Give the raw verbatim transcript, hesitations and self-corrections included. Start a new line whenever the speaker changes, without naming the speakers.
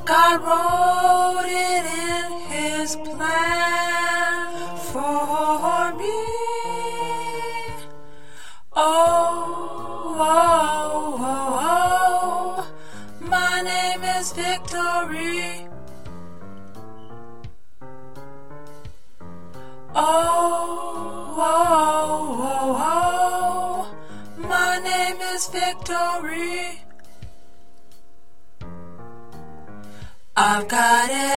God wrote it in His plan for me. Oh, oh, oh, oh, my name is Victory. Oh, oh, oh, oh, my name is Victory. I've got it.